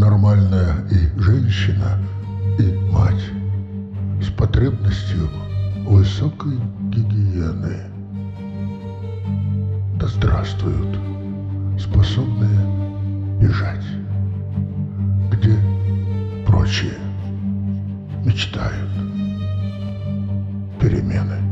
нормальная и женщина, и мать с потребностью высокой гигиены. Да здравствуют способные бежать, где прочие мечтают перемены.